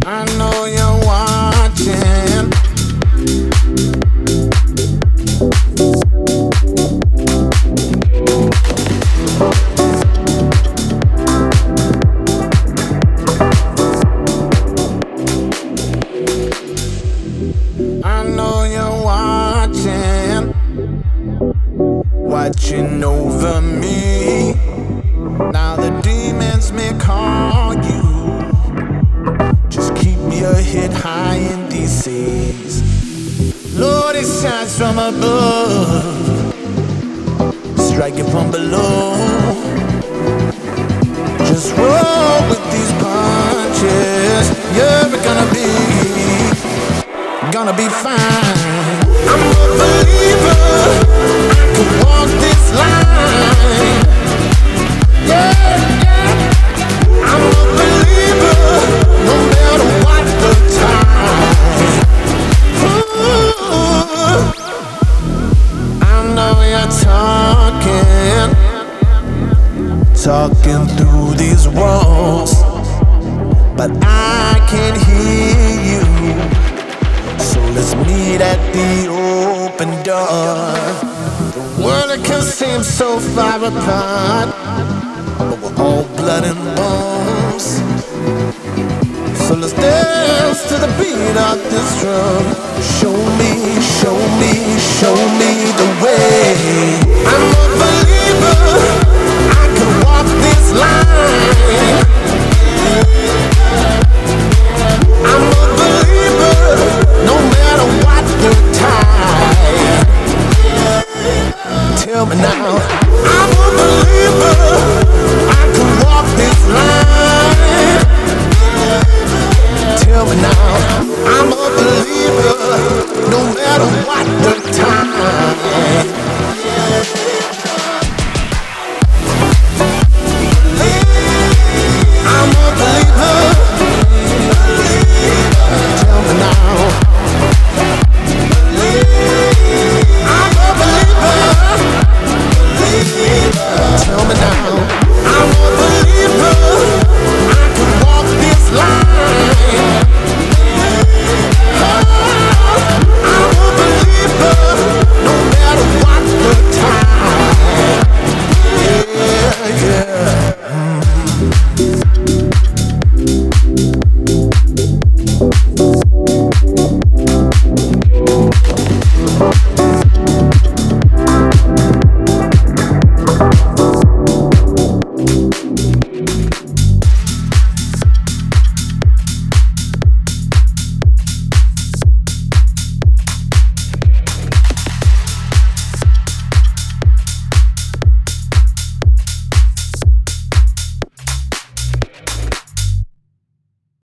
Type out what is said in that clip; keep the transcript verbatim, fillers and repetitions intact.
I know you're watching. I know you're watching, watching over me. Now the demons may call you. Just keep your head high in these seas. Lord, it shines from above, striking from below. Just roll with these punches. You're gonna be, gonna be fine. I'm a believer, I can walk this line. Yeah, yeah. I'm a believer, no matter what the time. Ooh, I know you're talking, talking through these walls, but I can't hear you. So let's meet at the open door. The world can seem so far apart, but we're all blood and bones. So let's dance to the beat of this drum. Show me, show me, show me the way. I'm a believer, I can walk this line.